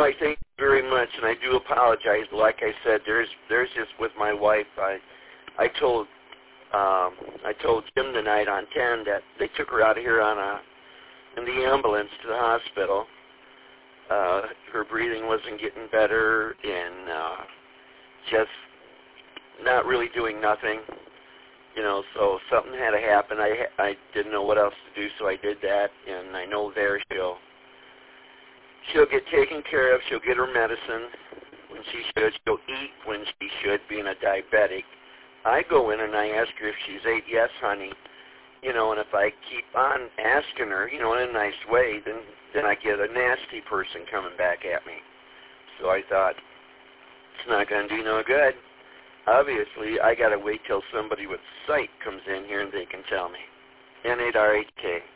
I thank you very much, and I do apologize. Like I said, there's just with my wife. I told Jim tonight on 10 that they took her out of here in the ambulance to the hospital. Her breathing wasn't getting better, and just not really doing nothing. So something had to happen. I didn't know what else to do, so I did that, and I know there she'll get taken care of. She'll get her medicine when she should. She'll eat when she should, being a diabetic. I go in and I ask her if she's ate. Yes, honey. And if I keep on asking her, in a nice way, then I get a nasty person coming back at me. So I thought, it's not going to do no good. Obviously, I got to wait till somebody with sight comes in here and they can tell me. N-A-R-H-K.